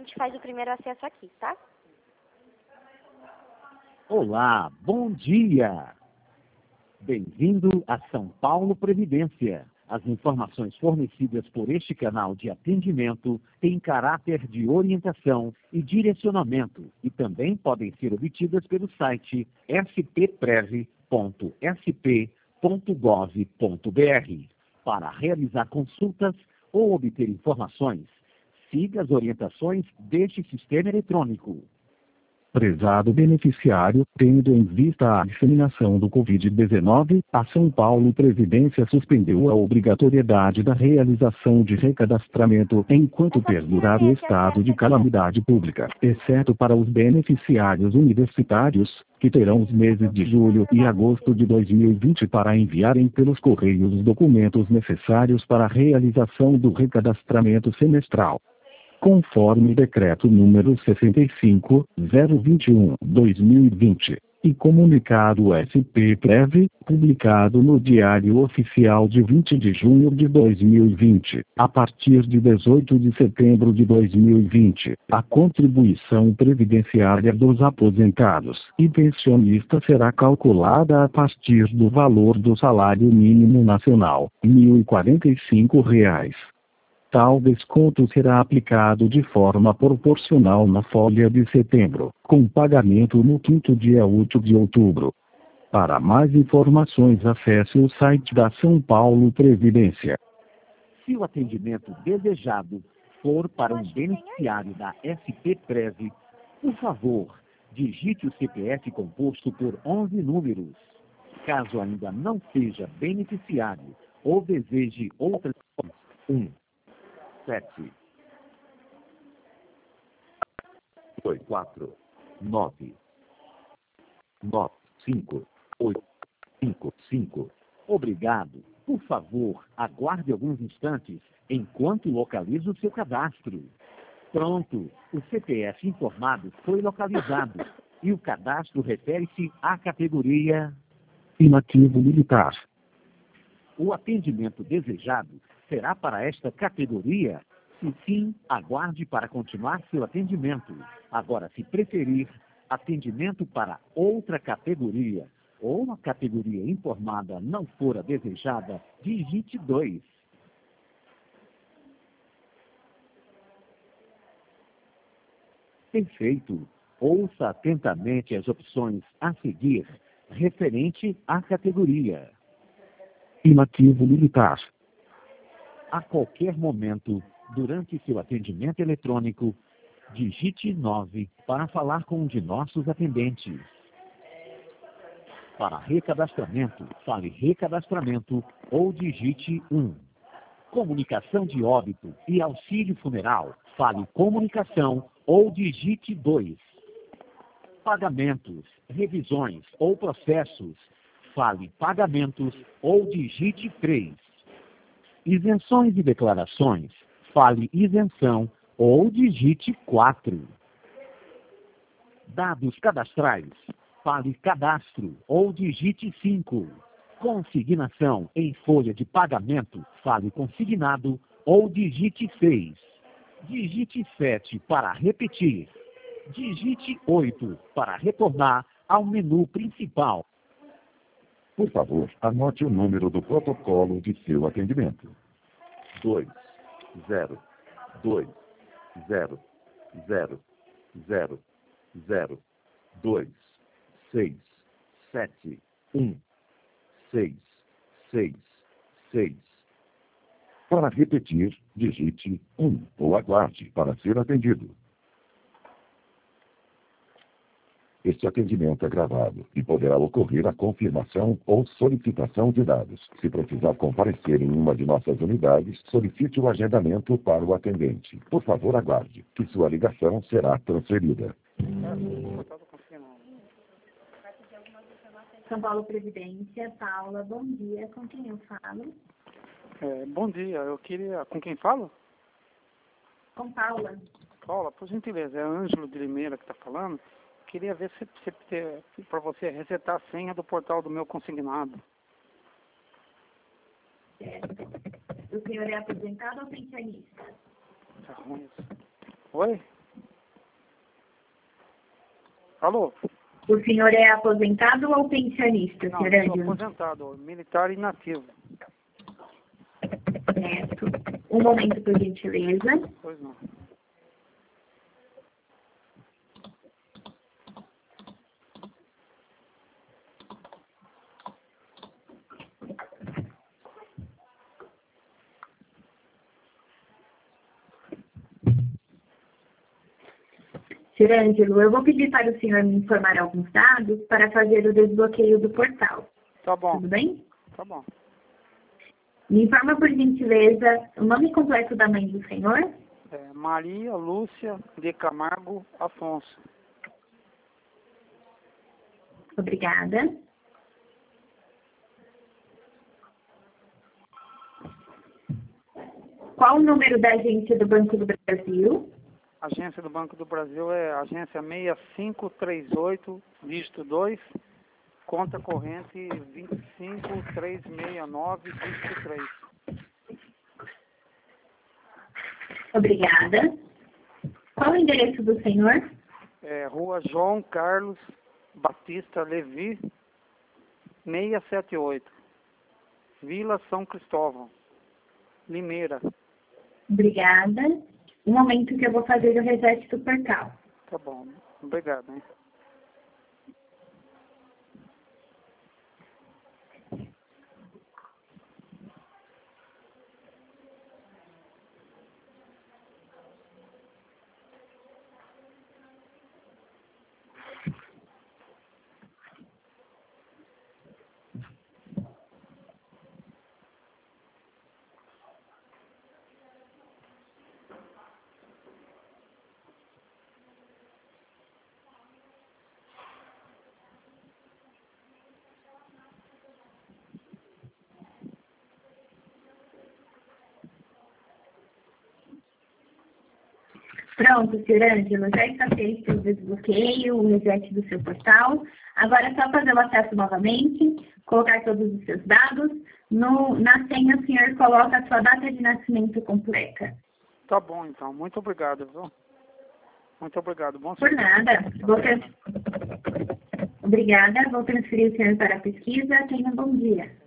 gente faz o primeiro acesso aqui, tá? Olá, bom dia! Bem-vindo a São Paulo Previdência. As informações fornecidas por este canal de atendimento têm caráter de orientação e direcionamento e também podem ser obtidas pelo site spprev.sp.gov.br. Para realizar consultas ou obter informações, siga as orientações deste sistema eletrônico. Prezado beneficiário, tendo em vista a disseminação do Covid-19, a São Paulo Previdência suspendeu a obrigatoriedade da realização de recadastramento enquanto perdurar o estado de calamidade pública, exceto para os beneficiários universitários, que terão os meses de julho e agosto de 2020 para enviarem pelos correios os documentos necessários para a realização do recadastramento semestral, conforme decreto número 65/021/2020, e comunicado SP-Prev, publicado no Diário Oficial de 20 de junho de 2020. A partir de 18 de setembro de 2020, a contribuição previdenciária dos aposentados e pensionistas será calculada a partir do valor do salário mínimo nacional, R$ 1.045. Tal desconto será aplicado de forma proporcional na folha de setembro, com pagamento no quinto dia útil de outubro. Para mais informações, acesse o site da São Paulo Previdência. Se o atendimento desejado for para um beneficiário da SP-Prev, por favor, digite o CPF composto por 11 números. Caso ainda não seja beneficiário ou deseje outras opções, 7 4 9 5 8 5. Obrigado. Por favor, aguarde alguns instantes enquanto localizo o seu cadastro. Pronto, o CPF informado foi localizado e o cadastro refere-se à categoria Inativo militar. O atendimento desejado será para esta categoria? Se sim, aguarde para continuar seu atendimento. Agora, se preferir atendimento para outra categoria ou a categoria informada não for a desejada, digite 2. Perfeito. Ouça atentamente as opções a seguir, referente à categoria. Inativo militar. A qualquer momento, durante seu atendimento eletrônico, digite 9 para falar com um de nossos atendentes. Para recadastramento, fale recadastramento ou digite 1. Comunicação de óbito e auxílio funeral, fale comunicação ou digite 2. Pagamentos, revisões ou processos, fale pagamentos ou digite 3. Isenções e declarações, fale isenção ou digite 4. Dados cadastrais, fale cadastro ou digite 5. Consignação em folha de pagamento, fale consignado ou digite 6. Digite 7 para repetir. Digite 8 para retornar ao menu principal. Por favor, anote o número do protocolo de seu atendimento. 2 0 2 0 0 0 0 2 6 7 1 6 6 6. Para repetir, digite 1 ou aguarde para ser atendido. Este atendimento é gravado e poderá ocorrer a confirmação ou solicitação de dados. Se precisar comparecer em uma de nossas unidades, solicite o agendamento para o atendente. Por favor, aguarde, que sua ligação será transferida. São Paulo Previdência, Paula, bom dia. Com quem eu falo? Bom dia, eu queria... Com quem falo? Com Paula. Paula, por gentileza, é Ângelo de Limeira que está falando. Queria ver se para você resetar a senha do portal do meu consignado. O senhor é aposentado ou pensionista? Tá ruim isso. Oi? Alô? O senhor é aposentado ou pensionista, Não, senhor eu sou Ângelo? aposentado, militar inativo. Certo. Um momento, por gentileza. Pois não. Senhor Ângelo, eu vou pedir para o senhor me informar alguns dados para fazer o desbloqueio do portal. Tá bom, Tudo bem? tá bom. Me informa, por gentileza, o nome completo da mãe do senhor? Maria Lúcia de Camargo Afonso. Obrigada. Qual o número da agência do Banco do Brasil? A agência do Banco do Brasil é a agência 6538, dígito 2, conta corrente 25369, dígito 3. Obrigada. Qual o endereço do senhor? Rua João Carlos Batista Levi, 678, Vila São Cristóvão, Limeira. Obrigada. Um momento que eu vou fazer o reset do portal. Tá bom, obrigado, hein? Pronto, senhor Ângelo, já está feito o desbloqueio, o reset do seu portal. Agora é só fazer o acesso novamente, colocar todos os seus dados. Na senha, o senhor coloca a sua data de nascimento completa. Tá bom, então. Muito obrigado, viu? Muito obrigado. Bom Por serviço. nada. Obrigada. Vou transferir o senhor para a pesquisa. Tenha um bom dia.